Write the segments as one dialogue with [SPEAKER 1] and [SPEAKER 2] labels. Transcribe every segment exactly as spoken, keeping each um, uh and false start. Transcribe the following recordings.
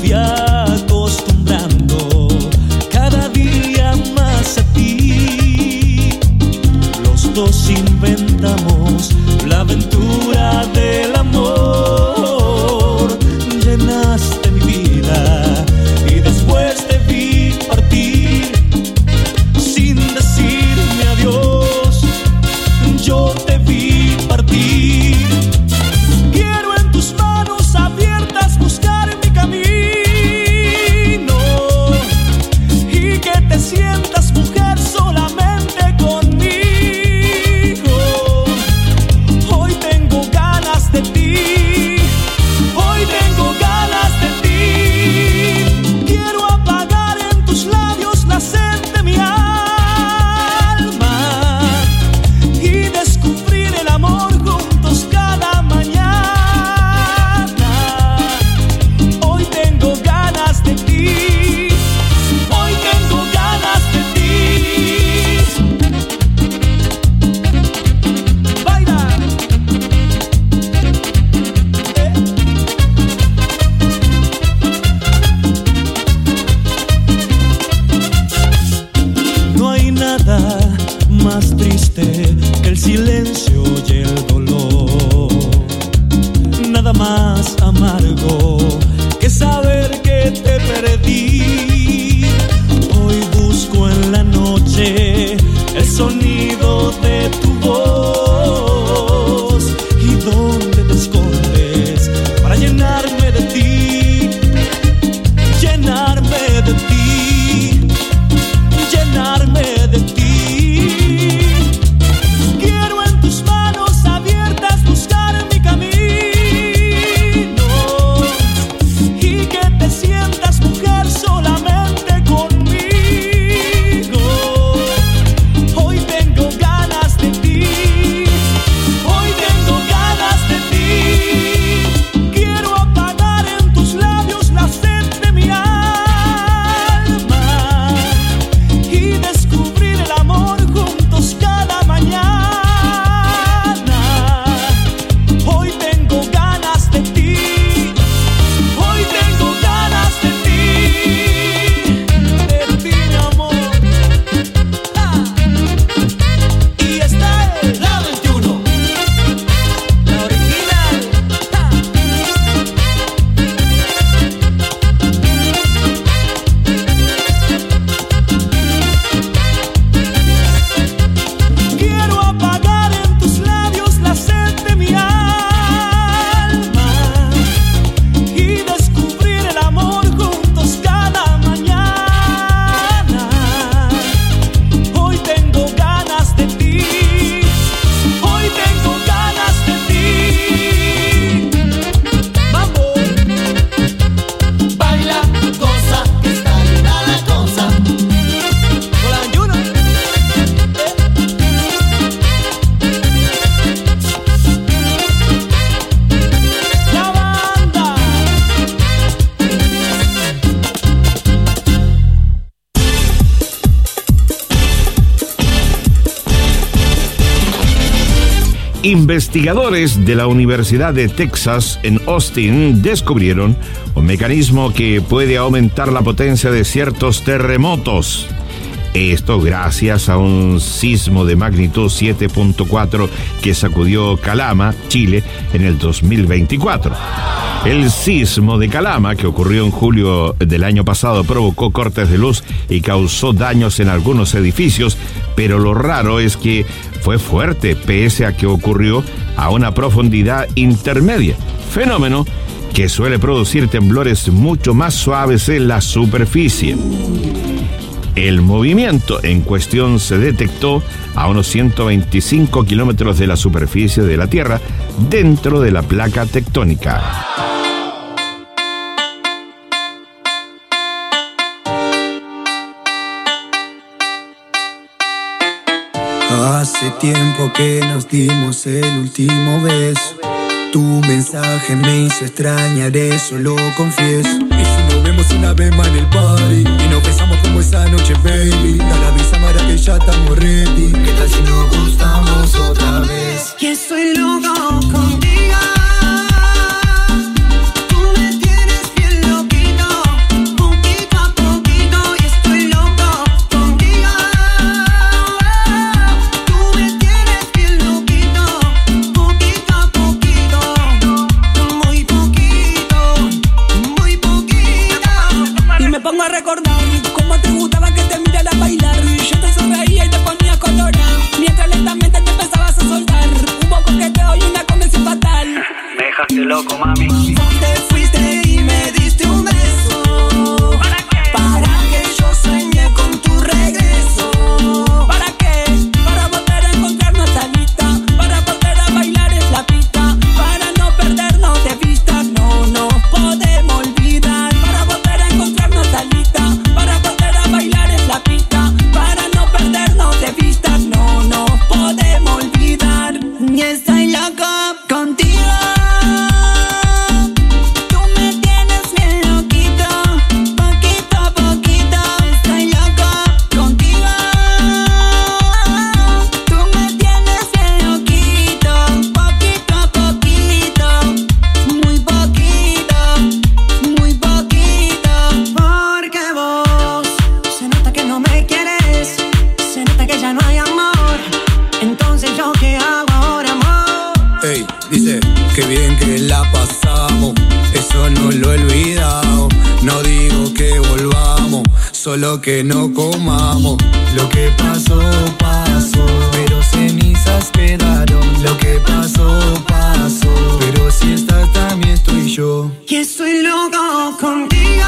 [SPEAKER 1] fui acostumbrando cada día más a ti. Los dos inventamos la aventura del amor. Llenaste mi vida y después te vi partir sin decirme adiós. Yo te vi partir. Quiero en tus manos abiertas buscar mi camino y que te sientas mujer solamente conmigo. Hoy tengo ganas de ti, hoy tengo ganas de ti. Quiero apagar en tus labios la sed de mi alma y descubrir el amor juntos cada mañana. Hoy tengo ganas de ti, hoy tengo ganas de ti. Baila. Eh. No hay nada más triste que el silencio y el dolor. Nada más amargo que saber que te perdí. Hoy busco en la noche el sonido de tu voz. ¿Y dónde te escondes para llenarme de ti? Llenarme de ti, llenarme de ti. Quiero en tus manos abiertas buscar mi camino y que te sientas mujer solamente conmigo. Hoy tengo ganas de ti, hoy tengo ganas de ti. Quiero apagar en tus labios la sed de mi alma y descubrir el amor juntos cada mañana. Hoy tengo ganas de ti, hoy tengo ganas de ti, de ti, mi amor. Ah. Y esta es la veintiuno, la original. Ah. Quiero apagar en tus labios la sed de mi alma y descubrir el amor juntos cada mañana. Hoy tengo ganas de ti, hoy tengo ganas de ti. Vamos. Baila, goza, que está linda la cosa. Con la veintiuno. La banda.
[SPEAKER 2] Investigadores de la Universidad de Texas en Austin descubrieron un mecanismo que puede aumentar la potencia de ciertos terremotos. Esto gracias a un sismo de magnitud siete punto cuatro que sacudió Calama, Chile, en el dos mil veinticuatro. El sismo de Calama, que ocurrió en julio del año pasado, provocó cortes de luz y causó daños en algunos edificios, pero lo raro es que fue fuerte, pese a que ocurrió a una profundidad intermedia, fenómeno que suele producir temblores mucho más suaves en la superficie. El movimiento en cuestión se detectó a unos ciento veinticinco kilómetros de la superficie de la Tierra, dentro de la placa tectónica.
[SPEAKER 3] Hace tiempo que nos dimos el último beso. Tu mensaje me hizo extrañar, eso lo confieso. Y si nos vemos una vez más en el party y nos besamos como esa noche, baby, da la visa Mara que ya estamos ready. ¿Qué tal si nos gustamos otra vez?
[SPEAKER 4] Que soy loco contigo. Tú me tienes bien loquito.
[SPEAKER 3] solo que no comamos. Lo que pasó, pasó, pero cenizas quedaron. Lo que pasó, pasó, pero si estás también estoy yo.
[SPEAKER 1] Y estoy loco contigo.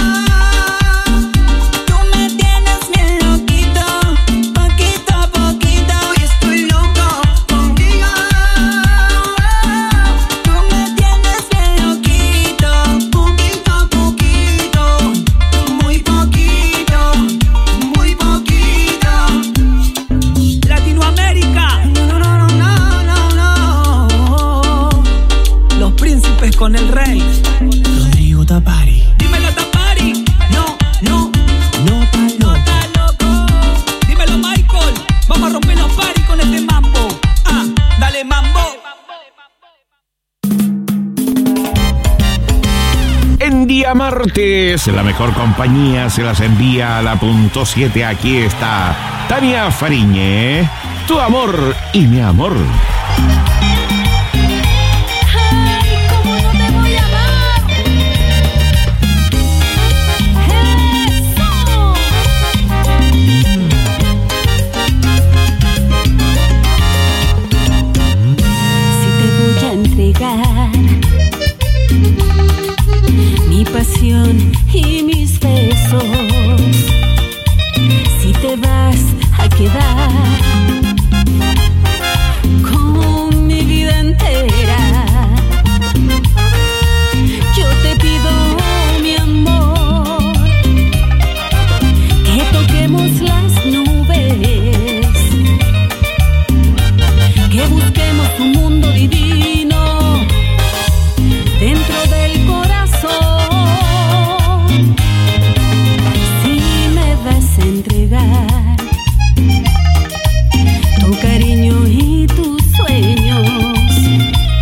[SPEAKER 4] Con el rey
[SPEAKER 1] Rodrigo Tapari.
[SPEAKER 4] Dímelo, Tapari.
[SPEAKER 1] No, no, no está loco.
[SPEAKER 4] No está loco. Dímelo, Michael. Vamos a romper los paris con este mambo. Ah, dale mambo.
[SPEAKER 2] En día martes, la mejor compañía se las envía a la punto siete. Aquí está Tania Fariñe, tu amor y mi amor.
[SPEAKER 5] Mi pasión y mis besos, si te vas a quedar con mi vida entera, yo te pido, mi amor, que toquemos las nubes, que busquemos un mundo divino dentro del corazón. Si me vas a entregar tu cariño y tus sueños,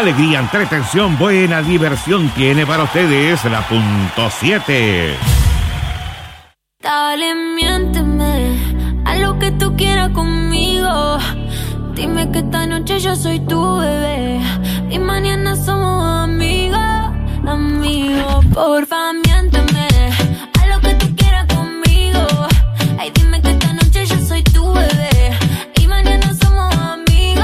[SPEAKER 2] Alegría, entretención, buena diversión tiene para ustedes la punto siete.
[SPEAKER 5] Dale, miénteme, haz lo que tú quieras conmigo. Dime que esta noche yo soy tu bebé y mañana somos amigos, amigos. Porfa, miénteme, haz lo que tú quieras conmigo. Ay, dime que esta noche yo soy tu bebé y mañana somos amigos,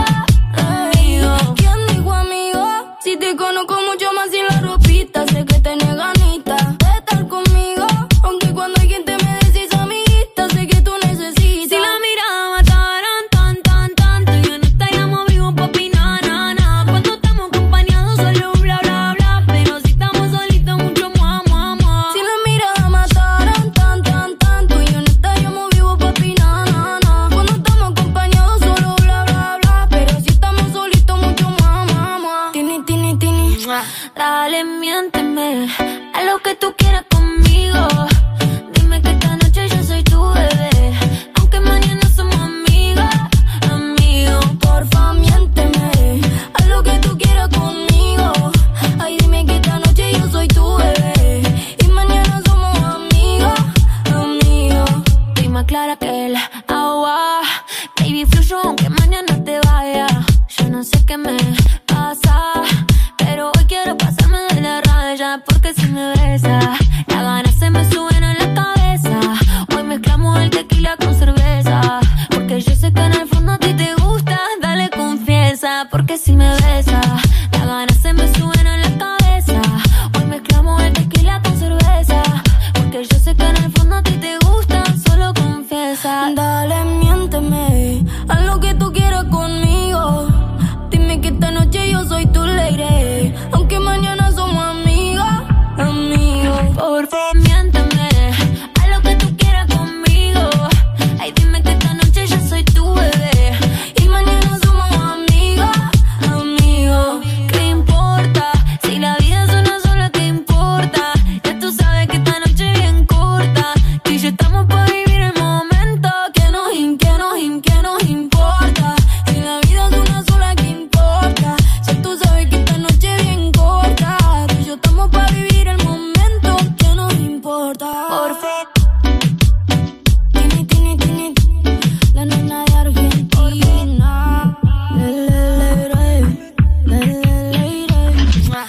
[SPEAKER 5] amigos.
[SPEAKER 6] ¿Quién dijo amigo? Si te conozco mucho más sin la ropita, sé que tenés ganitas de estar conmigo, aunque cuando alguien te me decís amiguita, sé que tú necesitas.
[SPEAKER 5] Si la mirada mataran tan, tan, tan, tú y yo no estaríamos vivos, papi, na, na, na. Cuando estamos acompañados solo bla, bla, bla, pero si estamos solitos mucho mua, mua, mua.
[SPEAKER 6] Si la mirada mataran tan, tan, tan, tú y yo no estaríamos vivos, papi, na, na, na. Cuando estamos acompañados solo bla, bla, bla, pero si estamos solitos mucho mua, mua, mua. Tini, tini, tini.
[SPEAKER 5] Dale, miénteme, haz lo que tú quieras conmigo. Dime que esta noche yo soy tu bebé, aunque mañana somos amigos, amigos.
[SPEAKER 6] Porfa, miénteme, haz lo que tú quieras conmigo. Ay, dime que esta noche yo soy tu bebé y mañana somos amigos, amigos.
[SPEAKER 5] Estoy más clara que el agua, baby, fluyo aunque mañana te vaya. Yo no sé qué me pasa, pero hoy quiero pasarme de la raya, porque si me besas, las ganas se me suben a la cabeza. Hoy mezclamos el tequila con cerveza, porque yo sé que en el fondo a ti te gusta. Dale, confiesa, porque si me besas, las ganas se me suben a la cabeza. Hoy mezclamos el tequila con cerveza, porque yo sé que en el fondo a ti te gusta. Solo confiesa.
[SPEAKER 6] Dale, miénteme, haz lo que tú quieras conmigo. Dime que esta noche yo soy tu lady, aunque mañana somos amigos, amigos.
[SPEAKER 5] Por favor, miénteme, haz lo que tú quieras conmigo. Ay, dime que esta noche yo soy tu bebé
[SPEAKER 6] y mañana somos amigos,
[SPEAKER 5] amigos. ¿Qué importa? Si la vida es una sola, ¿qué importa? Ya tú sabes que esta noche es bien corta, que y yo estamos para vivir el momento.
[SPEAKER 6] Que nos, im- que nos, im- que nos importa. Si la vida es una sola, ¿qué importa? Ya tú sabes que esta noche es bien corta, que yo estamos para vivir el momento. Que nos importa.
[SPEAKER 5] Por favor.
[SPEAKER 6] Tini, tini, tini, la nena de Argentina. Le, le, le, re, le, le, le, re.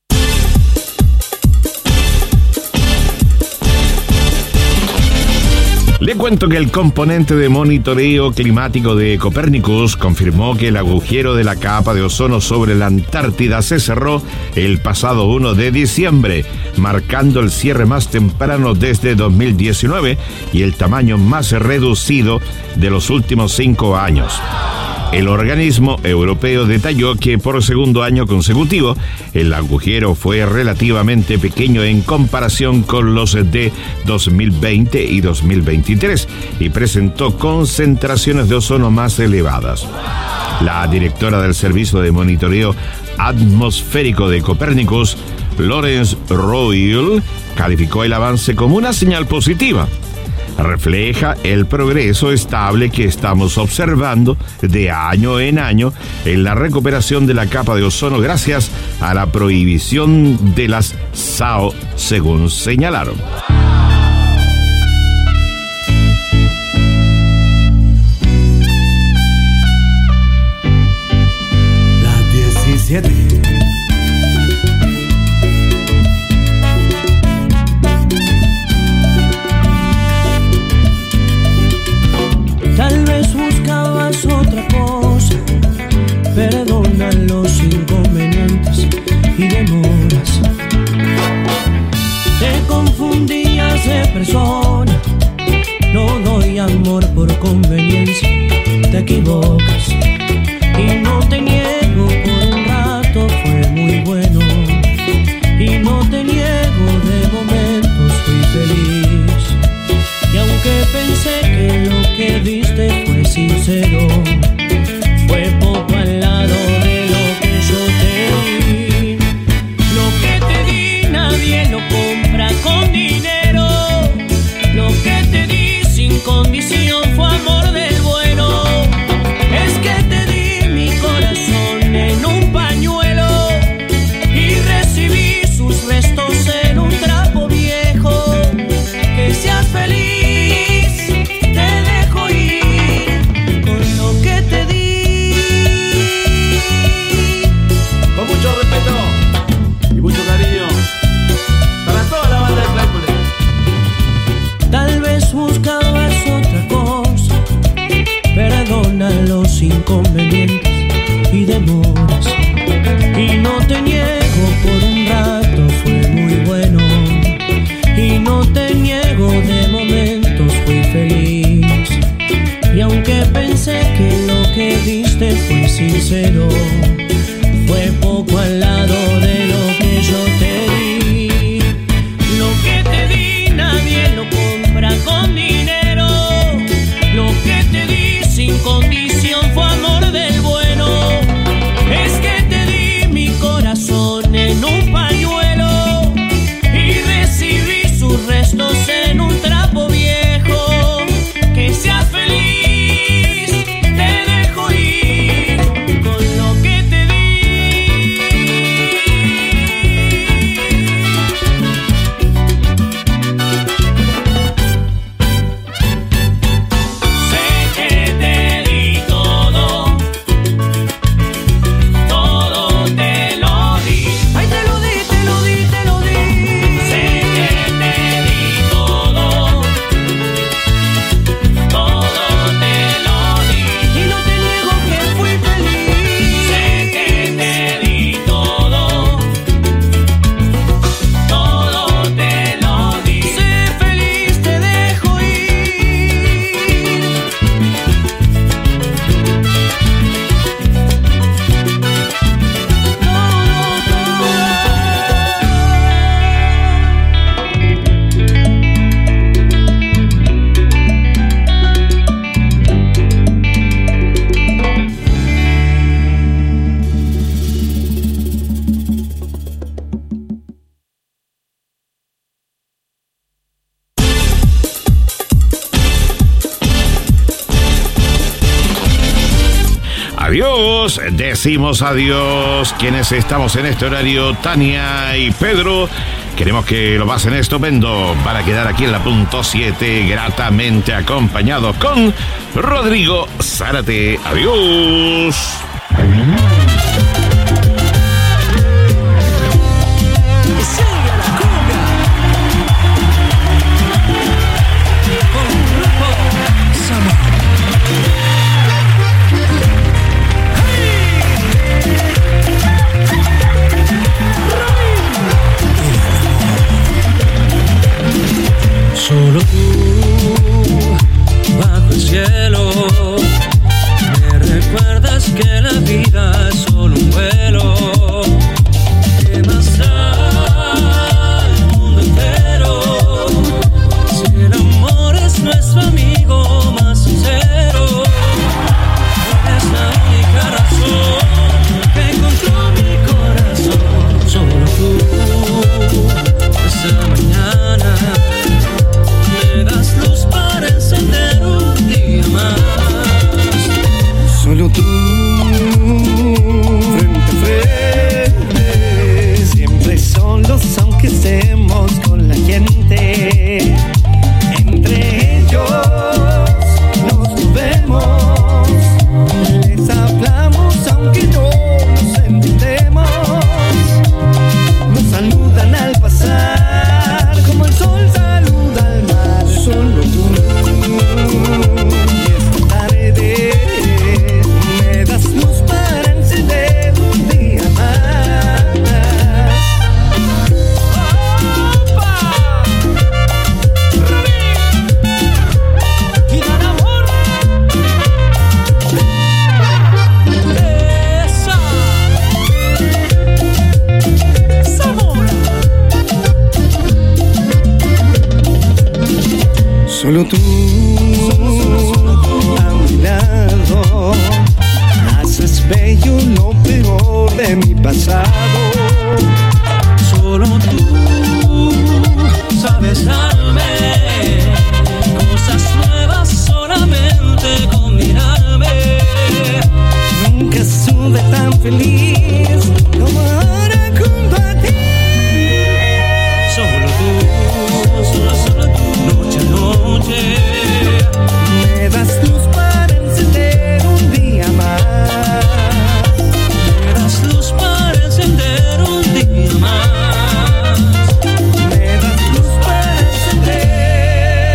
[SPEAKER 2] Le cuento que el componente de monitoreo climático de Copernicus confirmó que el agujero de la capa de ozono sobre la Antártida se cerró el pasado primero de diciembre, marcando el cierre más temprano desde dos mil diecinueve y el tamaño más reducido de los últimos cinco años. El organismo europeo detalló que por segundo año consecutivo el agujero fue relativamente pequeño en comparación con los de dos mil veinte y dos mil veintitrés y presentó concentraciones de ozono más elevadas. La directora del Servicio de Monitoreo Atmosférico de Copernicus, Lawrence Royal, calificó el avance como una señal positiva. Refleja el progreso estable que estamos observando de año en año en la recuperación de la capa de ozono gracias a la prohibición de las S A O, según señalaron.
[SPEAKER 1] Las diecisiete.
[SPEAKER 7] Tal vez buscabas otra cosa, perdona los inconvenientes y demoras. Te confundías de persona, no doy amor por conveniencia, te equivocas. Y no te niego, por un rato fue muy bueno, y no te niego, de momentos fui feliz. Y aunque pensé que lo que diste fue sincero, fue poco al lado de lo que yo te di. Lo que te di nadie lo compra con dinero. Lo que te di sin condición fue amor del bueno. Es que te di mi corazón en un pañuelo. que diste fue sincero, fue poco al lado de lo que yo te di. Lo que te di nadie lo compra con dinero. Lo que te di sin condición fue amor del bueno. Es que te di mi corazón en un pañuelo y recibí sus restos en un trapo viejo. Que seas feliz, te dejo ir con lo que te di. Sé que te di todo, todo te lo di. Ay, te lo di, te lo di, te lo di. Sé que te di todo, todo te lo di. Y no te niego que fui feliz. Sé que te di todo, todo te lo di. Sé feliz, te dejo ir.
[SPEAKER 2] Adiós, decimos adiós. Quienes estamos en este horario, Tania y Pedro, queremos que lo pasen estupendo para quedar aquí en la punto siete, gratamente acompañados con Rodrigo Zárate. Adiós.
[SPEAKER 7] Solo tú, bajo el cielo, me recuerdas que la vida es solo un vuelo. ¿Qué más da el mundo entero si el amor es nuestro amigo más sincero? Eres la única razón que encontró mi corazón. Solo tú, esta mañana me das luz para encender un día más.
[SPEAKER 3] Solo tú, frente a frente, siempre solos aunque estemos con la gente. Entre ellos nos vemos, les hablamos aunque no nos entendemos. Nos saludan al pasar como el sol saluda al mar. Solo tú, y esta tarde me das luz para encender un día más.
[SPEAKER 4] Y dan amor. Esa Zamora.
[SPEAKER 3] Solo tú, a mi lado, haces bello lo peor de mi pasado.
[SPEAKER 7] Solo tú sabes darme cosas nuevas solamente con mirarme.
[SPEAKER 3] Nunca estuve tan feliz como ahora junto a ti.
[SPEAKER 7] Solo tú, solo, solo tú, noche a noche.
[SPEAKER 3] Me das luz para encender un día más.
[SPEAKER 7] Me das luz para encender un día más.
[SPEAKER 3] Me das luz para encender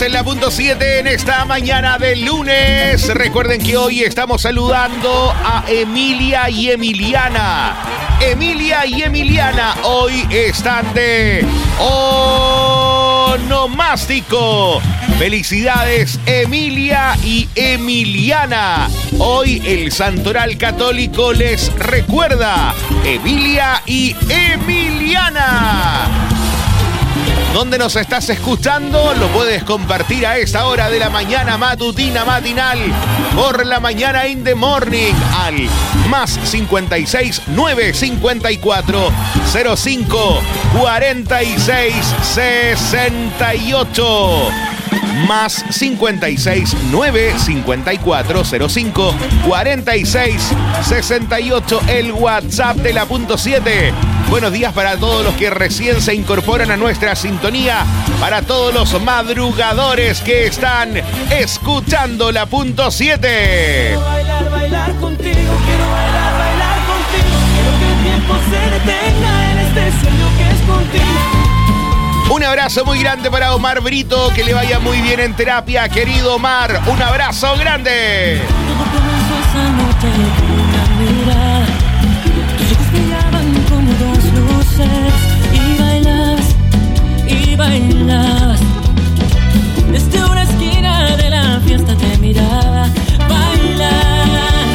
[SPEAKER 2] en la punto siete en esta mañana de lunes. Recuerden que hoy estamos saludando a Emilia y Emiliana. Emilia y Emiliana hoy están de onomástico. Felicidades, Emilia y Emiliana. Hoy el Santoral Católico les recuerda Emilia y Emiliana. ¿Dónde nos estás escuchando? Lo puedes compartir a esta hora de la mañana matutina matinal por la mañana in the morning al más cincuenta y seis, nueve cincuenta y cuatro, cero cinco, cuarenta y seis, sesenta y ocho. Más cincuenta y seis, nueve cincuenta y cuatro, cero cinco, cuarenta y seis, sesenta y ocho, el WhatsApp de la punto siete. Buenos días para todos los que recién se incorporan a nuestra sintonía, para todos los madrugadores que están escuchando la punto siete.
[SPEAKER 1] Quiero bailar, bailar contigo, quiero bailar, bailar contigo. Quiero que el tiempo se detenga en este sueño que es contigo.
[SPEAKER 2] Un abrazo muy grande para Omar Brito, que le vaya muy bien en terapia, querido Omar. Un abrazo grande.
[SPEAKER 7] Todo comenzó esa noche con una mirada. Tus ojos brillaban como dos luces y bailabas, y bailabas. Desde una esquina de la fiesta te miraba. Bailar,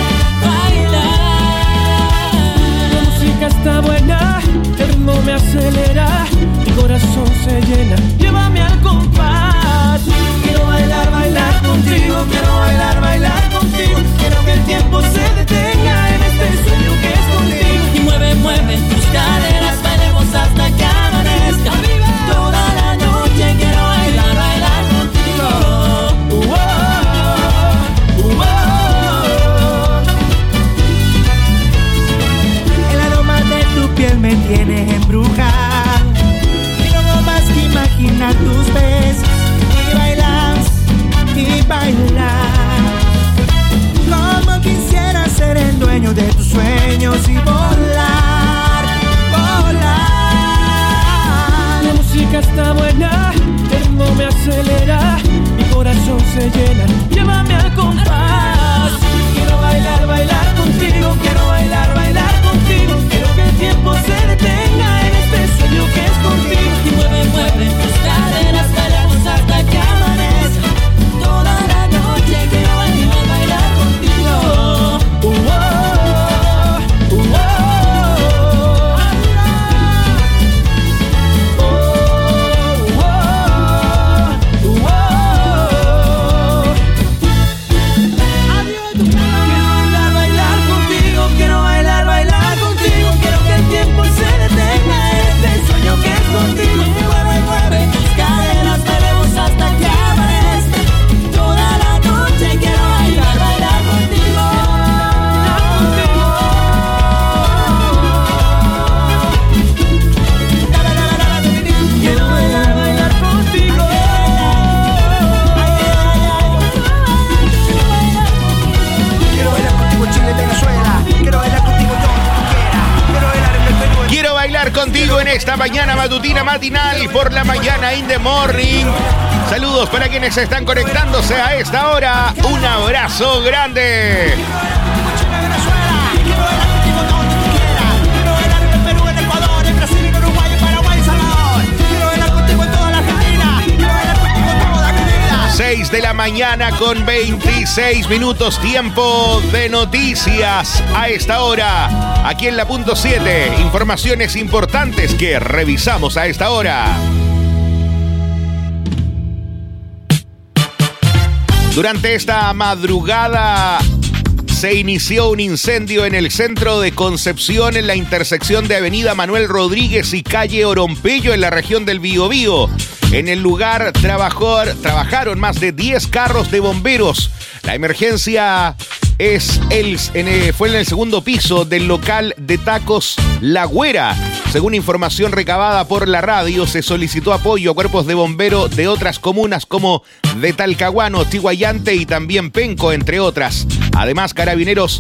[SPEAKER 7] bailar.
[SPEAKER 1] La música está buena, el ritmo me acelera. Mi corazón se llena, llévame al compás. Quiero bailar, bailar contigo. Quiero bailar, bailar contigo. Quiero que el tiempo se detenga en este sueño que es contigo.
[SPEAKER 7] Y mueve, mueve tus caderas, bailemos hasta que amanezca. Toda la noche quiero bailar, bailar contigo.
[SPEAKER 1] Uh, oh, uh, oh. El aroma de tu piel me tiene embrujada. Imaginar tus besos y bailar, y bailar. Como quisiera ser el dueño de tus sueños y volar, volar. La música está buena, el ritmo me acelera, mi corazón se llena, llévame al compás. Quiero bailar, bailar contigo, quiero bailar, bailar contigo. Quiero que el tiempo se detenga en este sueño que es contigo.
[SPEAKER 7] Y mueve, mueve tus caderas, bailamos hasta que amanezca. Toda la noche quiero bailar, bailar contigo.
[SPEAKER 1] Uh, oh, uh, oh, uh, uh, oh. Quiero bailar, bailar contigo. Quiero bailar, bailar contigo. Quiero que el tiempo se detenga en este sueño que es contigo. Mueve, mueve tus caderas, bailemos hasta que amanezca. Toda la noche quiero bailar, bailar contigo. Quiero bailar, bailar contigo. Quiero bailar contigo Chile, Venezuela. Quiero bailar contigo donde tú quieras. Quiero bailar en el Perú.
[SPEAKER 2] Quiero bailar contigo en esta mañana matutina matinal por la mañana in the morning. Saludos para quienes están conectándose a esta hora. Un abrazo grande.
[SPEAKER 1] Quiero bailar contigo donde tú quieras. Quiero bailar en el Perú, en Ecuador, en Brasil, en Uruguay, en Paraguay, en Salvador. Quiero bailar contigo en toda la Argentina. Quiero bailar contigo toda mi vida.
[SPEAKER 2] seis de la mañana con veintiséis minutos, tiempo de noticias a esta hora. Aquí en la punto siete, informaciones importantes que revisamos a esta hora. Durante esta madrugada se inició un incendio en el centro de Concepción, en la intersección de Avenida Manuel Rodríguez y calle Orompello, en la región del Biobío. En el lugar trabajó, trabajaron más de diez carros de bomberos. La emergencia es el, en el, fue en el segundo piso del local de tacos La Güera. Según información recabada por la radio, se solicitó apoyo a cuerpos de bomberos de otras comunas como de Talcahuano, Tiguayante y también Penco, entre otras. Además, Carabineros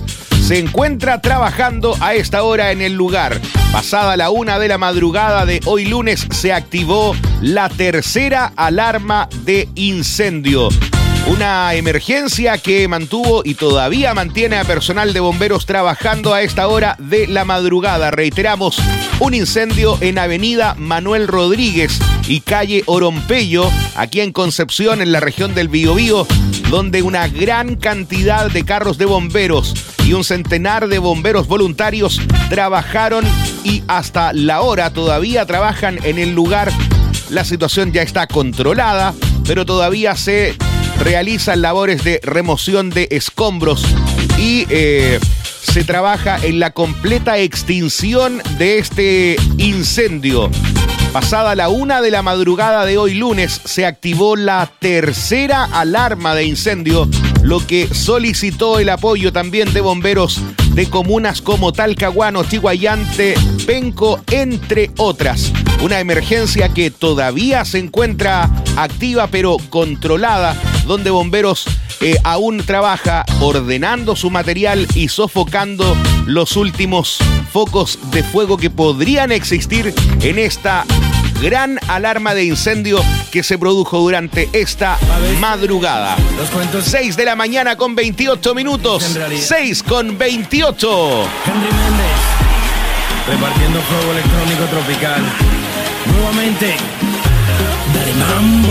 [SPEAKER 2] se encuentra trabajando a esta hora en el lugar. Pasada la una de la madrugada de hoy lunes se activó la tercera alarma de incendio. Una emergencia que mantuvo y todavía mantiene a personal de bomberos trabajando a esta hora de la madrugada. Reiteramos, un incendio en Avenida Manuel Rodríguez y calle Orompeyo, aquí en Concepción, en la región del Biobío, donde una gran cantidad de carros de bomberos y un centenar de bomberos voluntarios trabajaron y hasta la hora todavía trabajan en el lugar. La situación ya está controlada, pero todavía se realizan labores de remoción de escombros y eh, se trabaja en la completa extinción de este incendio. Pasada la una de la madrugada de hoy lunes se activó la tercera alarma de incendio, lo que solicitó el apoyo también de bomberos de comunas como Talcahuano, Chiguayante, Penco, entre otras. Una emergencia que todavía se encuentra activa pero controlada, donde bomberos eh, aún trabaja ordenando su material y sofocando los últimos focos de fuego que podrían existir en esta gran alarma de incendio que se produjo durante esta madrugada. seis de la mañana con veintiocho minutos. seis con veintiocho.
[SPEAKER 8] Henry Méndez, repartiendo fuego electrónico tropical. Nuevamente, dale mambo.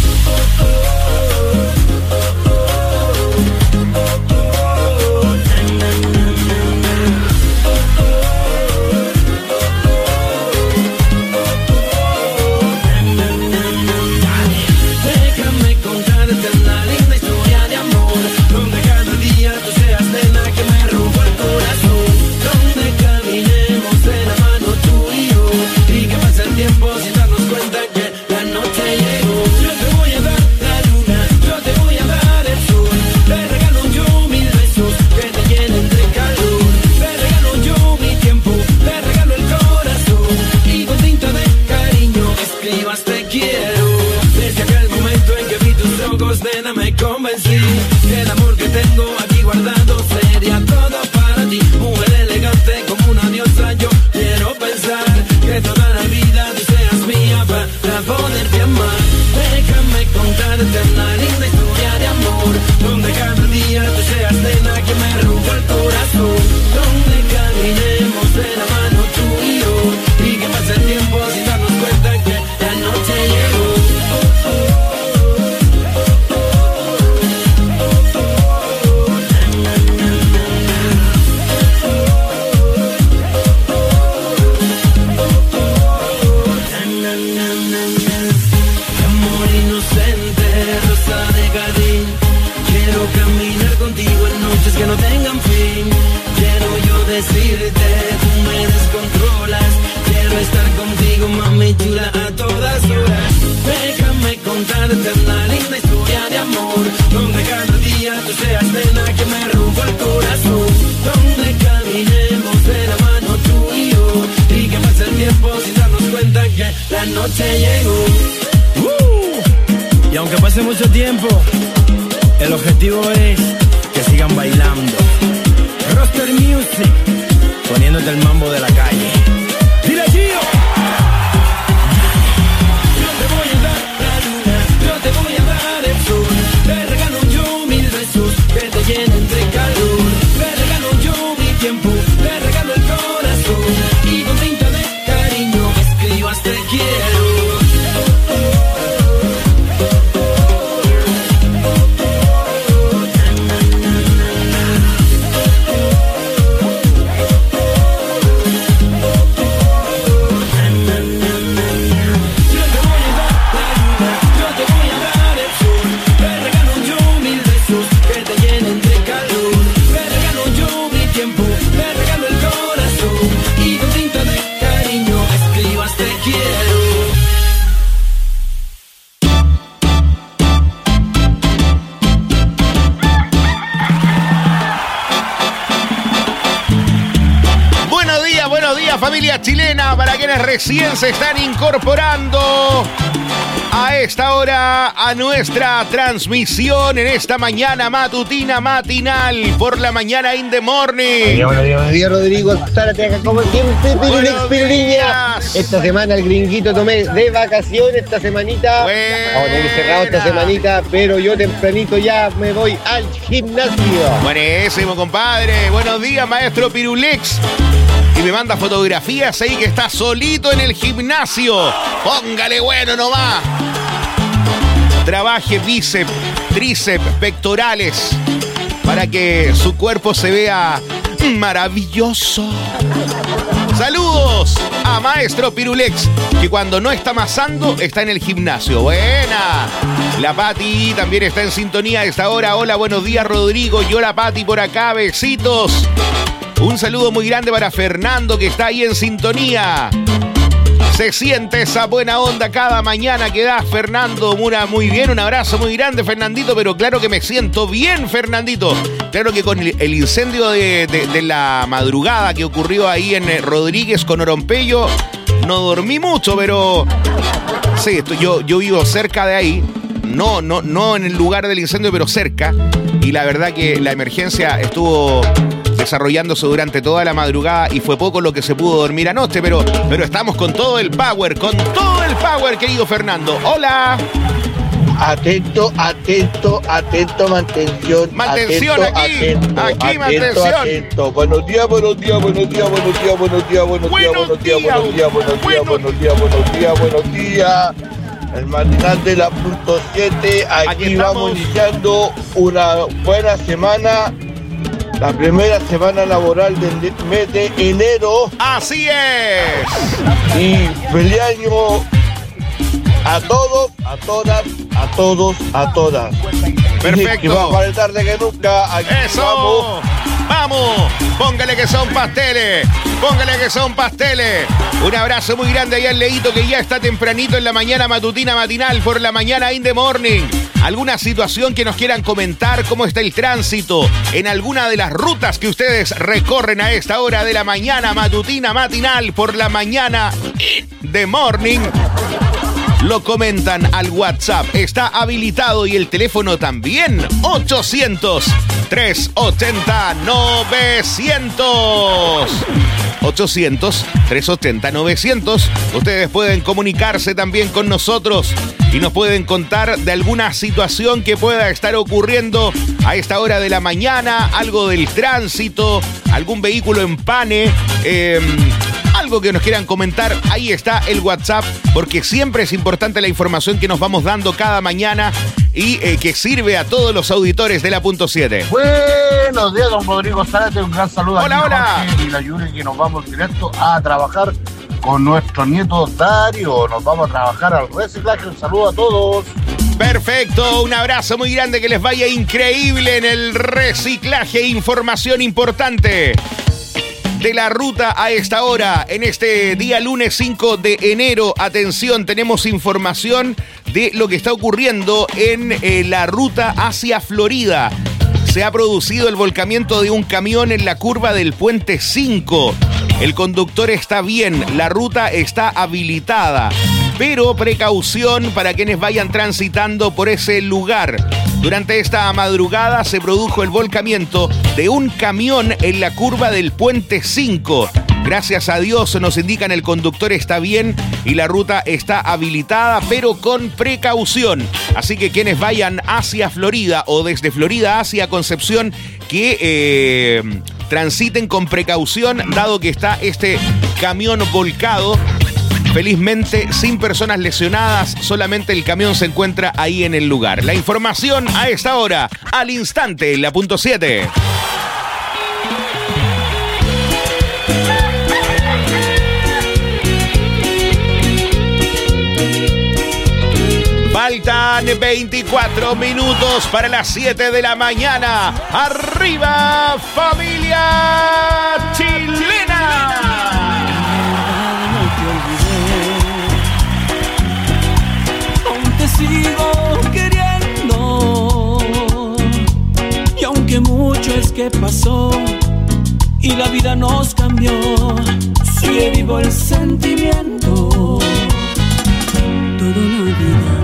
[SPEAKER 9] Sin darnos cuenta que la noche llegó. Yo te voy a dar la luna, yo te voy a dar el sol. Te regalo yo mil besos que te llenen de calor. Te regalo yo mi tiempo, te regalo el corazón. Y con tinta de cariño escribas te quiero. Desde aquel momento en que vi tus ojos, nena, me convencí que el amor que tengo aquí guardado sería todo para ti. Mujer elegante como una diosa, yo quiero pensar que toda la vida tú seas mía para poderte amar. Déjame contarte una linda historia de amor, donde cada día tú seas nena que me roba el corazón. Donde caminemos de la mano tú y yo, y que pase el tiempo sin darnos cuenta que la noche llegó. Que no tengan fin, quiero yo decirte, tú me descontrolas, quiero estar contigo, mami chula, a todas horas. Déjame contarte una linda historia de amor, donde cada día tú seas nena que me roba el corazón. Donde caminemos de la mano tú y yo, y que pase el tiempo sin darnos cuenta que la noche llegó.
[SPEAKER 8] Uh, y aunque pase mucho tiempo, el objetivo es que sigan bailando. Roster Music, poniéndote el mambo de la calle. ¡Dile, Gio!
[SPEAKER 9] Yo te voy a dar la luna, yo te voy a dar el sol. Te regalo yo mil besos que te llenen de calor. Te regalo yo mi tiempo, te regalo el corazón. Y con tinta de cariño escribas te quiero.
[SPEAKER 2] Familia chilena, para quienes recién se están incorporando, A esta hora, a nuestra transmisión en esta mañana matutina matinal por la mañana in the morning.
[SPEAKER 10] Buenos días, buenos días, Rodrigo. Zárate acá como siempre, Pirulex, Piruliña. Esta semana el gringuito tomé de vacaciones esta semanita.
[SPEAKER 2] Buena.
[SPEAKER 10] Vamos a tener cerrado esta semanita, pero yo tempranito ya me voy al gimnasio.
[SPEAKER 2] Buenísimo, compadre. Buenos días, maestro Pirulex. Y me manda fotografías ahí que está solito en el gimnasio. Póngale bueno nomás. Trabaje bíceps, tríceps, pectorales para que su cuerpo se vea maravilloso. Saludos a maestro Pirulex, que cuando no está amasando está en el gimnasio. Buena. La Pati también está en sintonía a esta hora. Hola, buenos días, Rodrigo. Yo la Pati por acá, besitos. Un saludo muy grande para Fernando, que está ahí en sintonía. Se siente esa buena onda cada mañana que da Fernando. Mura, muy bien, un abrazo muy grande, Fernandito, pero claro que me siento bien, Fernandito. Claro que con el incendio de, de, de la madrugada que ocurrió ahí en Rodríguez con Orompello, no dormí mucho, pero sí, esto, yo, yo vivo cerca de ahí. No, no, no en el lugar del incendio, pero cerca. Y la verdad que la emergencia estuvo desarrollándose durante toda la madrugada y fue poco lo que se pudo dormir anoche, pero, pero estamos con todo el power, con todo el power, querido Fernando. ¡Hola!
[SPEAKER 10] Atento, atento, atento, mantención.
[SPEAKER 2] Mantención
[SPEAKER 10] atento,
[SPEAKER 2] aquí,
[SPEAKER 10] atento,
[SPEAKER 2] aquí
[SPEAKER 10] atento,
[SPEAKER 2] mantención.
[SPEAKER 10] Atento. Buenos días, buenos días, buenos días, buenos días, buenos días, buenos días, buenos días, buenos días, buenos días, buenos días, buenos días, buenos días. El matinal de la punto siete, aquí, aquí vamos iniciando una buena semana, la primera semana laboral del mes de enero.
[SPEAKER 2] ¡Así es!
[SPEAKER 10] Y feliz año a todos, a todas, a todos, a todas.
[SPEAKER 2] Perfecto.
[SPEAKER 10] Y vamos a tarde que nunca, aquí
[SPEAKER 2] ¡eso!
[SPEAKER 10] Vamos.
[SPEAKER 2] ¡Vamos! Póngale que son pasteles, póngale que son pasteles. Un abrazo muy grande ahí al Leito, que ya está tempranito en la mañana matutina matinal por la mañana in the morning. ¿Alguna situación que nos quieran comentar? ¿Cómo está el tránsito en alguna de las rutas que ustedes recorren a esta hora de la mañana matutina matinal por la mañana in the morning? Lo comentan al WhatsApp. Está habilitado y el teléfono también. ochocientos, trescientos ochenta, novecientos. ochocientos, trescientos ochenta, novecientos. Ustedes pueden comunicarse también con nosotros y nos pueden contar de alguna situación que pueda estar ocurriendo a esta hora de la mañana, algo del tránsito, algún vehículo en pane, eh, algo que nos quieran comentar. Ahí está el WhatsApp, porque siempre es importante la información que nos vamos dando cada mañana y eh, que sirve a todos los auditores de la punto siete.
[SPEAKER 11] Buenos días, don Rodrigo Zárate, un gran saludo
[SPEAKER 2] hola,
[SPEAKER 11] a
[SPEAKER 2] hola.
[SPEAKER 11] Jorge y la Yuri, que nos vamos directo a trabajar con nuestro nieto Dario. Nos vamos a trabajar al reciclaje. Un saludo a todos.
[SPEAKER 2] Perfecto, un abrazo muy grande, que les vaya increíble en el reciclaje. Información importante de la ruta a esta hora, en este día lunes cinco de enero. Atención, tenemos información de lo que está ocurriendo en eh, la ruta hacia Florida. Se ha producido el volcamiento de un camión en la curva del puente cinco. El conductor está bien, la ruta está habilitada, pero precaución para quienes vayan transitando por ese lugar. Durante esta madrugada se produjo el volcamiento de un camión en la curva del puente cinco. Gracias a Dios, nos indican, el conductor está bien y la ruta está habilitada, pero con precaución. Así que quienes vayan hacia Florida o desde Florida hacia Concepción, que eh, transiten con precaución, dado que está este camión volcado. Felizmente, sin personas lesionadas, solamente el camión se encuentra ahí en el lugar. La información a esta hora, al instante, en la punto siete. Faltan veinticuatro minutos para las siete de la mañana. ¡Arriba, familia chilena!
[SPEAKER 4] Sigo queriendo, y aunque mucho es que pasó y la vida nos cambió, sigue vivo el sentimiento. Toda la vida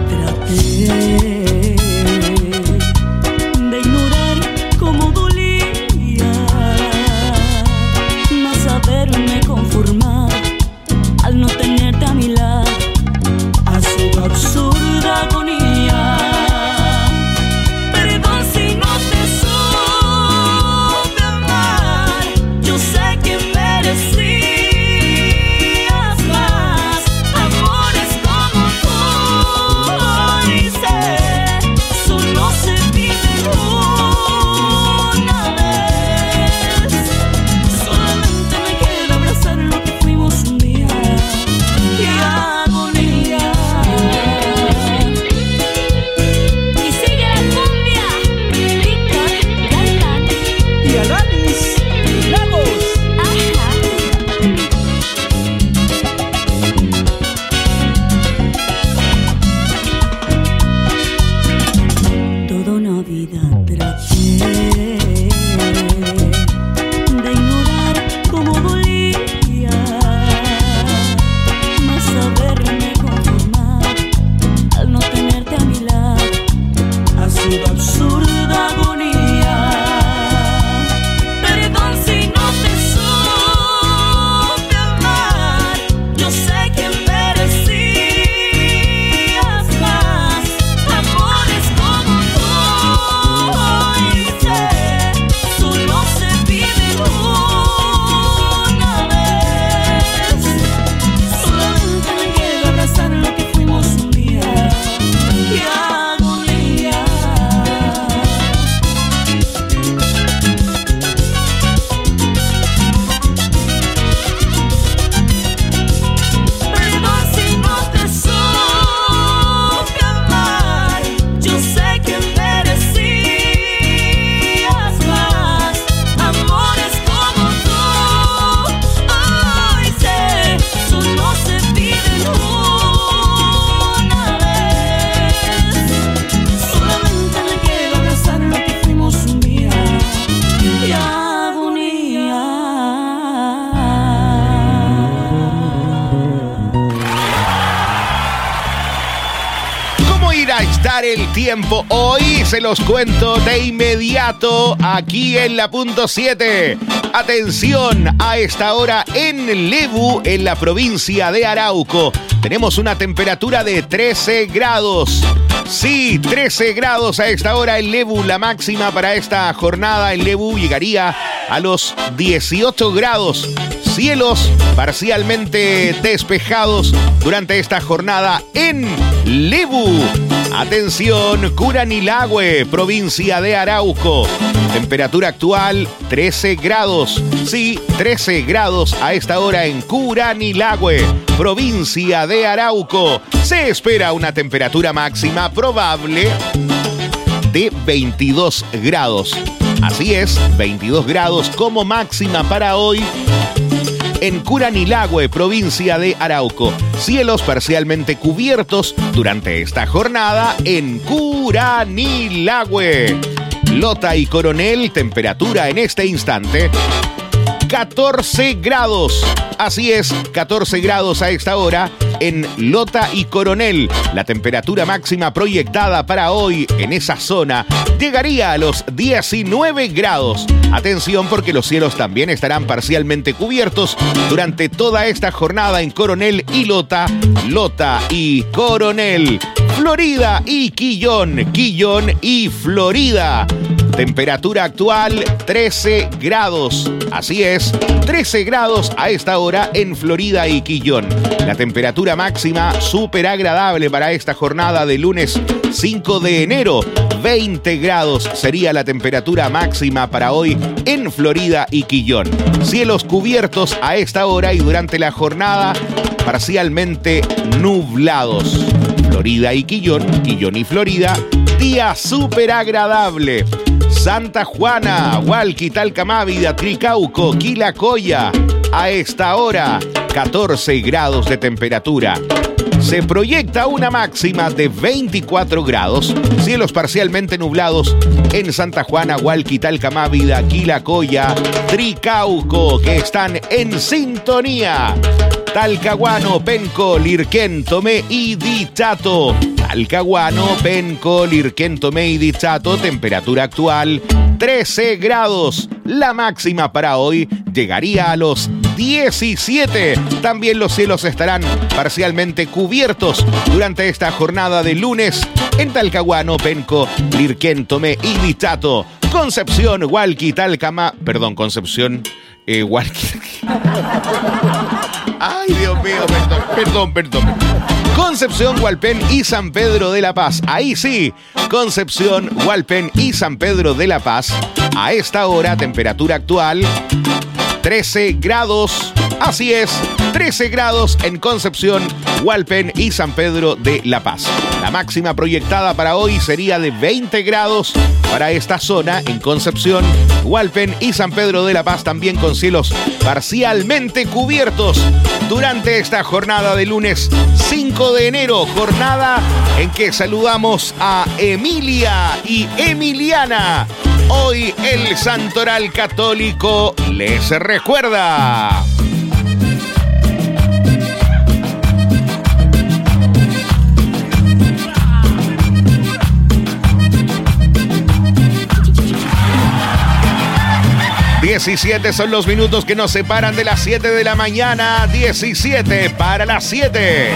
[SPEAKER 2] contar el tiempo hoy, se los cuento de inmediato aquí en la punto siete. Atención, a esta hora en Lebu, en la provincia de Arauco, tenemos una temperatura de trece grados. Sí, trece grados a esta hora en Lebu. La máxima para esta jornada en Lebu llegaría a los dieciocho grados. Cielos parcialmente despejados durante esta jornada en Lebu. Atención, Curanilahue, provincia de Arauco. Temperatura actual trece grados. Sí, trece grados a esta hora en Curanilahue, provincia de Arauco. Se espera una temperatura máxima probable de veintidós grados. Así es, veintidós grados como máxima para hoy en Curanilahue, provincia de Arauco. Cielos parcialmente cubiertos durante esta jornada en Curanilahue. Lota y Coronel, temperatura en este instante catorce grados. Así es, catorce grados a esta hora en Lota y Coronel. La temperatura máxima proyectada para hoy en esa zona llegaría a los diecinueve grados. Atención, porque los cielos también estarán parcialmente cubiertos durante toda esta jornada en Coronel y Lota, Lota y Coronel. Florida y Quillón, Quillón y Florida. Temperatura actual trece grados. Así es, trece grados a esta hora en Florida y Quillón. La temperatura máxima súper agradable para esta jornada de lunes cinco de enero. veinte grados sería la temperatura máxima para hoy en Florida y Quillón. Cielos cubiertos a esta hora y durante la jornada parcialmente nublados. Florida y Quillón, Quillón y Florida, día súper agradable. Santa Juana, Hualqui, Talcamávida, Tricauco, Quilacoya, a esta hora catorce grados de temperatura. Se proyecta una máxima de veinticuatro grados, cielos parcialmente nublados en Santa Juana, Hualqui, Talcamávida, Quilacoya, Tricauco, que están en sintonía. Talcahuano, Penco, Lirquén, Tomé y Dichato. Talcahuano, Penco, Lirquén, Tomé y Dichato, temperatura actual trece grados. La máxima para hoy llegaría a los diecisiete. También los cielos estarán parcialmente cubiertos durante esta jornada de lunes en Talcahuano, Penco, Lirquén, Tomé y Dichato. Concepción, Hualqui, Talcama... Perdón, Concepción... Eh, Hualqui... Ay, Dios mío, perdón, perdón, perdón. Concepción, Hualpén y San Pedro de la Paz. Ahí sí, Concepción, Hualpén y San Pedro de la Paz. A esta hora, temperatura actual, trece grados. Así es, trece grados en Concepción, Hualpén y San Pedro de la Paz. La máxima proyectada para hoy sería de veinte grados para esta zona en Concepción, Hualpén y San Pedro de la Paz, también con cielos parcialmente cubiertos durante esta jornada de lunes cinco de enero, jornada en que saludamos a Emilia y Emiliana. Hoy el Santoral Católico les recuerda. diecisiete son los minutos que nos separan de las siete de la mañana. diecisiete para las siete.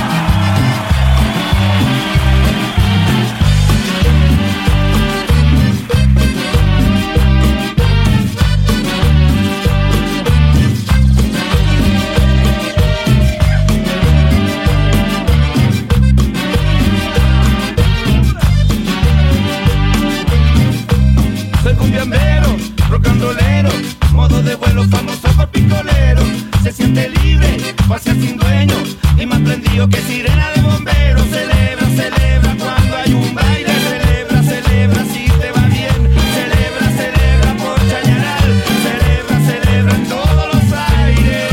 [SPEAKER 9] Soy cumbiambero, rock and rollero, modo de vuelo famoso por picolero. Se siente libre, pasa sin dueño y más prendido que sirena de bombero. Celebra, celebra cuando hay un baile. Celebra, celebra si te va bien. Celebra, celebra por Chañaral. Celebra, celebra en todos los aires.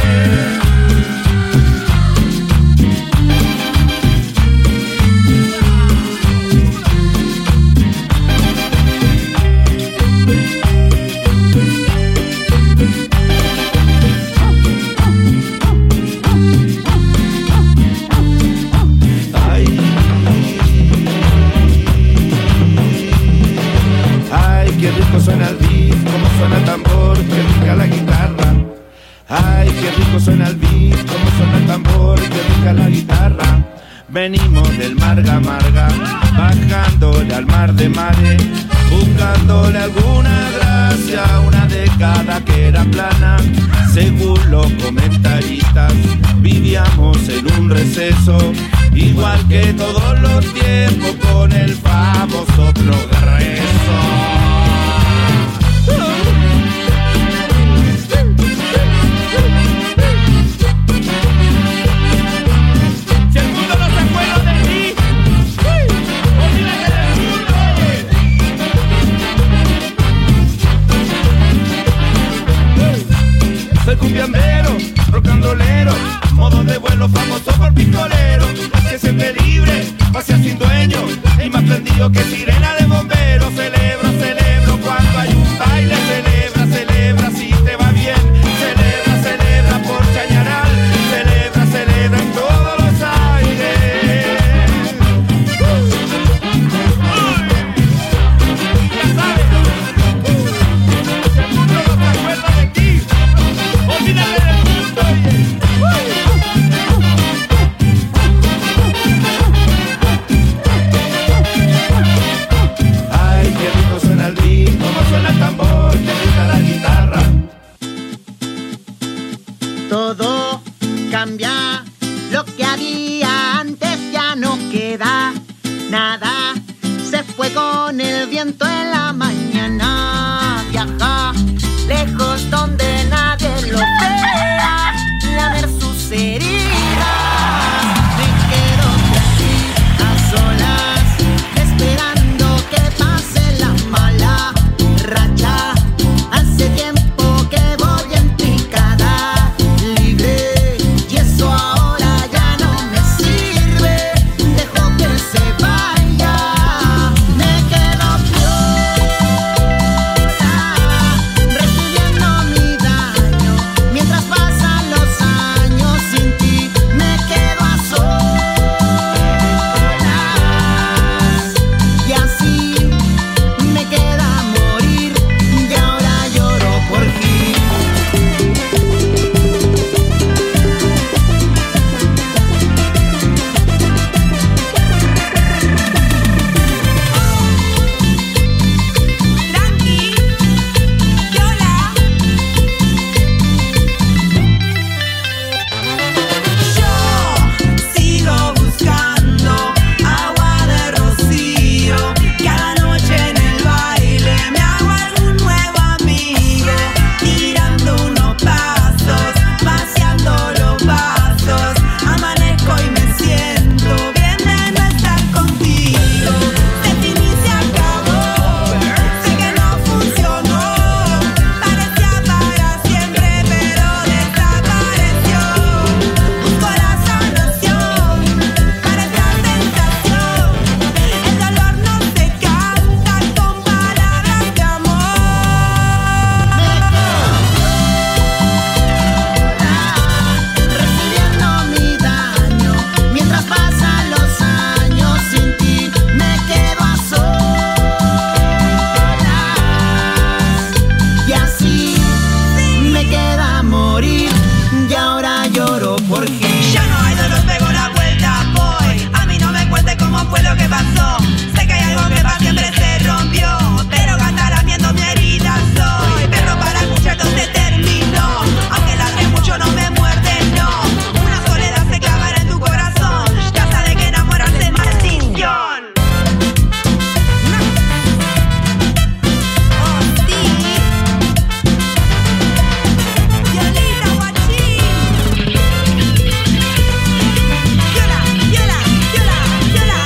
[SPEAKER 12] qué rico suena el beat, cómo suena el tambor, qué rica la guitarra. Ay, qué rico suena el beat, cómo suena el tambor, qué rica la guitarra. Venimos del Marga Marga, bajándole al mar de mares, buscándole alguna gracia, una década que era plana. Según los comentaristas, vivíamos en un receso, igual que todos los tiempos, con el famoso progreso. Soy cumbiambero, rockandolero, modo de vuelo famoso por pistolero, que siempre libre, pasea sin dueño, y más prendido que sirena de bombero. Celebro, celebro cuando hay un baile, celebra, celebra si te va bien, celebra, celebra por Chañaral, celebra, celebra en todos los aires. Ya sabes, si el mundo no se acuerda de ti, olvídate del mundo. Ay, qué rico suena el beat, cómo suena el tambor, qué rica la guitarra.
[SPEAKER 1] Todo cambia, lo que había antes ya no queda nada. Se fue con el viento en la mañana. Viaja lejos donde nadie lo vea, lamer sus heridas. Me quedo aquí a solas, esperando que pase la mala racha. Hace tiempo que voy en picada libre, y eso ahora ya no me sirve. Dejo que se vaya, me quedo piola, recibiendo mi daño. Mientras pasan los años sin ti, me quedo a solas, y así me queda morir, y ahora lloro por ti.
[SPEAKER 6] Tranqui, Yola. Yo sigo buscando agua de rocío. Cada noche en el baile me hago algún nuevo amigo, tirando unos pasos, vaciando los vasos. Amanezco y me siento bien de no estar contigo. Se finó y se acabó, sé que no funcionó. Parecía para siempre, pero desapareció. Busco la solución para esta sensación. El dolor no se canta con palabras de amor.
[SPEAKER 1] Recibiendo mi daño, mientras pasan los años sin ti, me quedo a solas, y así me queda morir, y ahora lloro por ti.
[SPEAKER 6] Ya no hay dolor, pego la vuelta, voy. A mí no me cuentes cómo fue lo que pasó. Sé que hay algo que para siempre se rompió, pero gata lamiendo mi herida soy. Perro para escuchar se terminó, aunque ladre mucho no me muerde, no. Una soledad se clavará en tu corazón, ya sabes que enamorarse es maldición. Oh, sí. Violita, guachín. Viola, viola, viola, viola.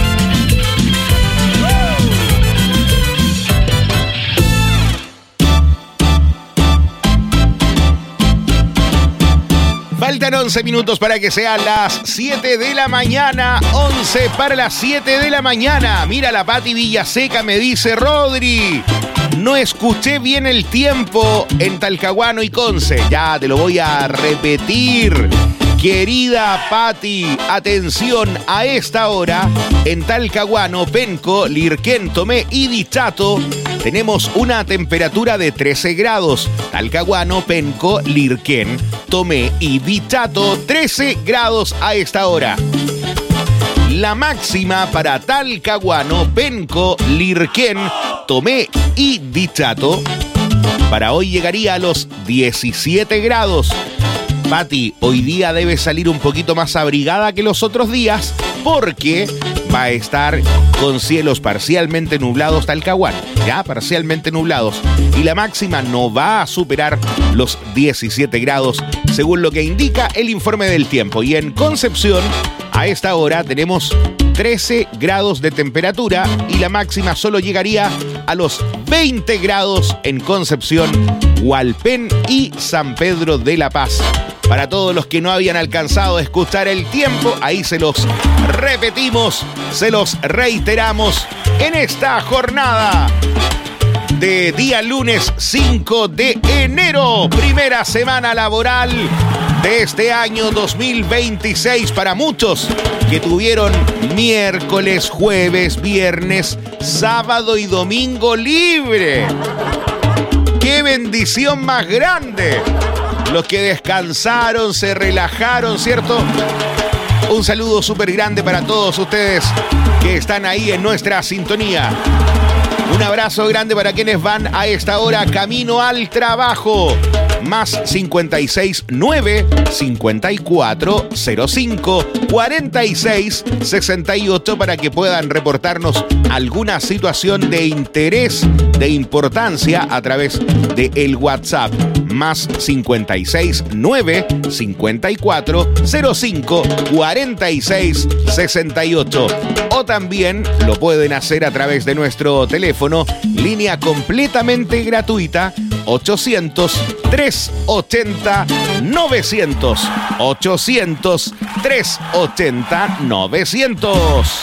[SPEAKER 2] Faltan once minutos para que sean las siete de la mañana. once para las siete de la mañana. Mira, la Pati Villaseca me dice: Rodri, no escuché bien el tiempo en Talcahuano y Conce. Ya te lo voy a repetir. Querida Pati, atención, a esta hora en Talcahuano, Penco, Lirquén, Tomé y Dichato tenemos una temperatura de trece grados. Talcahuano, Penco, Lirquén, Tomé y Dichato, trece grados a esta hora. La máxima para Talcahuano, Penco, Lirquén, Tomé y Dichato para hoy llegaría a los diecisiete grados. Pati, hoy día debe salir un poquito más abrigada que los otros días porque va a estar con cielos parcialmente nublados Talcahuano, ya parcialmente nublados, y la máxima no va a superar los diecisiete grados según lo que indica el informe del tiempo. Y en Concepción, a esta hora tenemos trece grados de temperatura y la máxima solo llegaría a los veinte grados en Concepción, Hualpén y San Pedro de la Paz. Para todos los que no habían alcanzado a escuchar el tiempo, ahí se los repetimos, se los reiteramos en esta jornada de día lunes cinco de enero, primera semana laboral de este año dos mil veintiséis para muchos que tuvieron miércoles, jueves, viernes, sábado y domingo libre. ¡Qué bendición más grande! Los que descansaron, se relajaron, ¿cierto? Un saludo súper grande para todos ustedes que están ahí en nuestra sintonía. Un abrazo grande para quienes van a esta hora camino al trabajo. Más cincuenta y seis nueve cincuenta y cuatro cero cinco cuarenta y seis sesenta y ocho para que puedan reportarnos alguna situación de interés, de importancia a través de el WhatsApp. Más cincuenta y seis nueve cincuenta y cuatro cero cinco cuarenta y seis sesenta y ocho. O también lo pueden hacer a través de nuestro teléfono, línea completamente gratuita, ochocientos trescientos ochenta novecientos. ochocientos trescientos ochenta novecientos.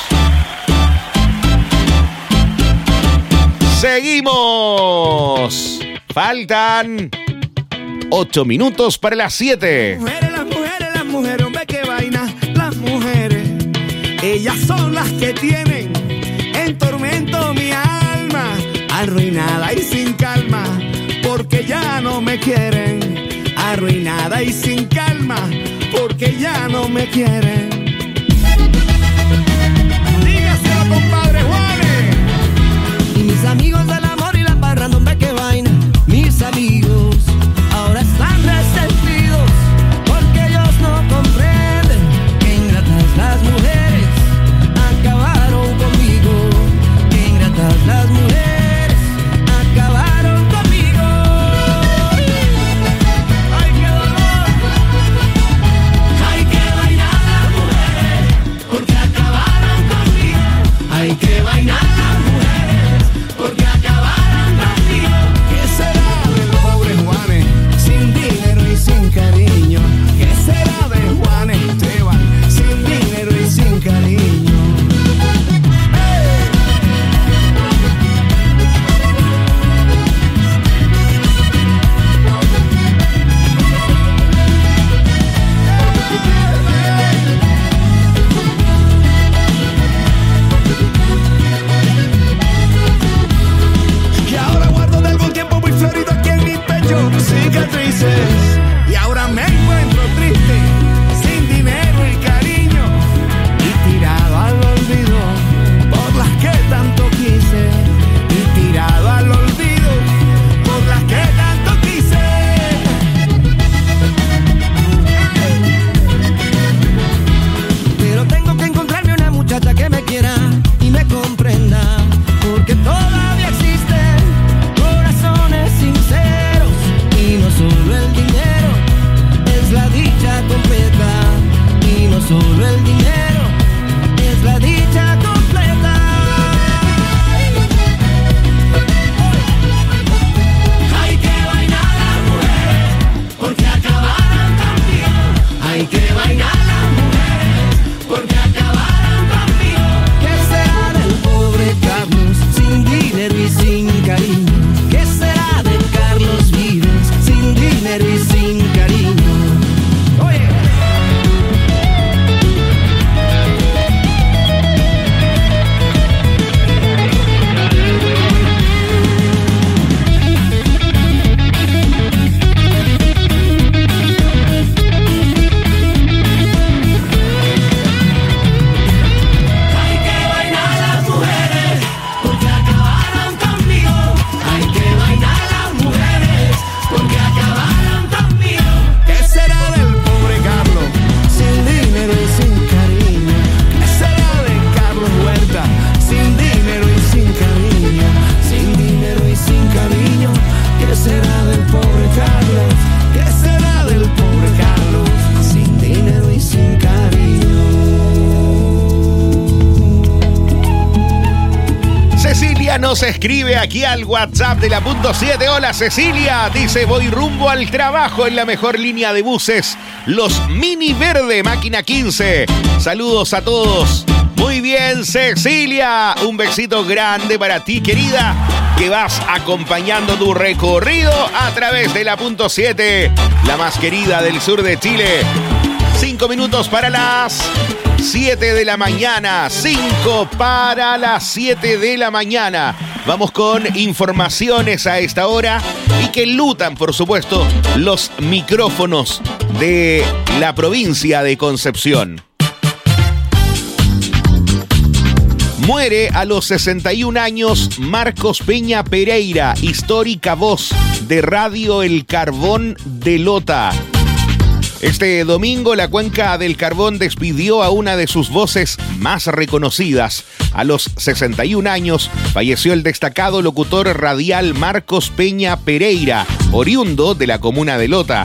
[SPEAKER 2] Seguimos. Faltan ocho minutos para las siete.
[SPEAKER 1] Mujeres, las mujeres, las mujeres, hombre, qué vaina. Las mujeres, ellas son las que tienen en tormento mi alma, arruinada y sin calma, porque ya no me quieren. Arruinada y sin calma, porque ya no me quieren. Dígaselo, compadre Juanes.
[SPEAKER 7] Y mis amigos del amor y la parranda, hombre, qué vaina. Mis amigos ahora están resentidos porque ellos no comprenden que ingratas las mujeres acabaron conmigo. Que ingratas las mujeres acabaron conmigo. Ay, qué dolor. Hay que bailar las mujeres.
[SPEAKER 2] Cecilia nos escribe aquí al WhatsApp de la punto siete. Hola Cecilia, dice voy rumbo al trabajo en la mejor línea de buses, los Mini Verde, máquina quince. Saludos a todos. Muy bien Cecilia, un besito grande para ti querida, que vas acompañando tu recorrido a través de la punto siete, la más querida del sur de Chile. Cinco minutos para las siete de la mañana. Cinco para las siete de la mañana. Vamos con informaciones a esta hora y que enlutan, por supuesto, los micrófonos de la provincia de Concepción. Muere a los sesenta y un años Marcos Peña Pereira, histórica voz de Radio El Carbón de Lota. Este domingo la Cuenca del Carbón despidió a una de sus voces más reconocidas. A los sesenta y un años falleció el destacado locutor radial Marcos Peña Pereira, oriundo de la comuna de Lota.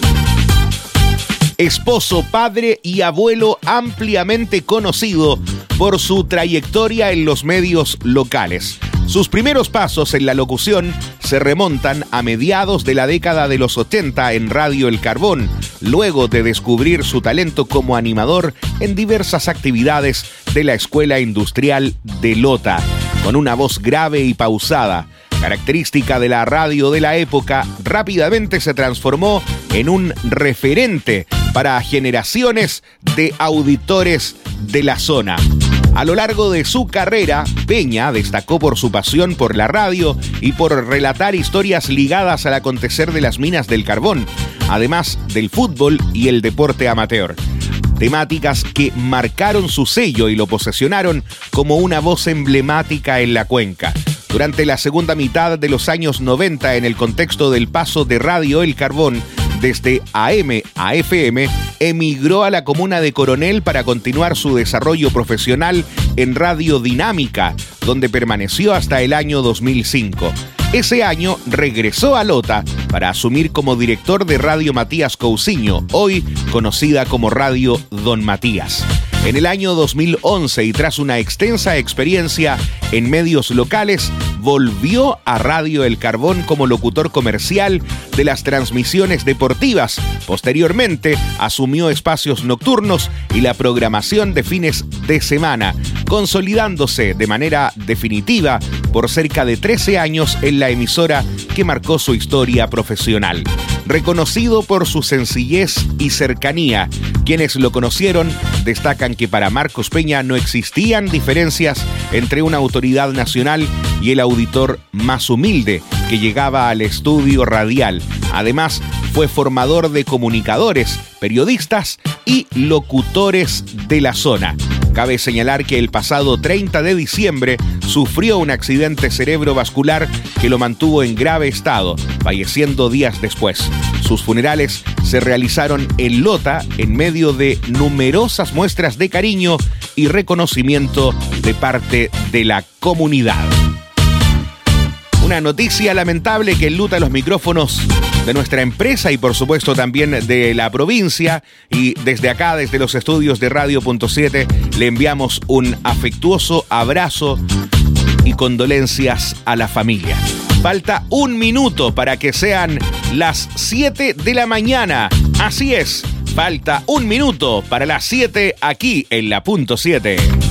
[SPEAKER 2] Esposo, padre y abuelo ampliamente conocido por su trayectoria en los medios locales. Sus primeros pasos en la locución se remontan a mediados de la década de los ochenta en Radio El Carbón, luego de descubrir su talento como animador en diversas actividades de la Escuela Industrial de Lota. Con una voz grave y pausada, característica de la radio de la época, rápidamente se transformó en un referente para generaciones de auditores de la zona. A lo largo de su carrera, Peña destacó por su pasión por la radio y por relatar historias ligadas al acontecer de las minas del carbón, además del fútbol y el deporte amateur. Temáticas que marcaron su sello y lo posesionaron como una voz emblemática en la cuenca. Durante la segunda mitad de los años noventa, en el contexto del paso de Radio El Carbón, desde A M a F M, emigró a la comuna de Coronel para continuar su desarrollo profesional en Radio Dinámica, donde permaneció hasta el año dos mil cinco. Ese año regresó a Lota para asumir como director de Radio Matías Cousiño, hoy conocida como Radio Don Matías. En el año dos mil once, y tras una extensa experiencia en medios locales, volvió a Radio El Carbón como locutor comercial de las transmisiones deportivas. Posteriormente, asumió espacios nocturnos y la programación de fines de semana, consolidándose de manera definitiva por cerca de trece años en la emisora que marcó su historia profesional. Reconocido por su sencillez y cercanía, quienes lo conocieron destacan que para Marcos Peña no existían diferencias entre una autoridad nacional y el auditor más humilde que llegaba al estudio radial. Además, fue formador de comunicadores, periodistas y locutores de la zona. Cabe señalar que el pasado treinta de diciembre sufrió un accidente cerebrovascular que lo mantuvo en grave estado, falleciendo días después. Sus funerales se realizaron en Lota en medio de numerosas muestras de cariño y reconocimiento de parte de la comunidad. Una noticia lamentable que enluta los micrófonos de nuestra empresa y por supuesto también de la provincia, y desde acá, desde los estudios de Radio punto siete, le enviamos un afectuoso abrazo y condolencias a la familia. Falta un minuto para que sean las siete de la mañana. Así es, falta un minuto para las siete aquí en la punto siete.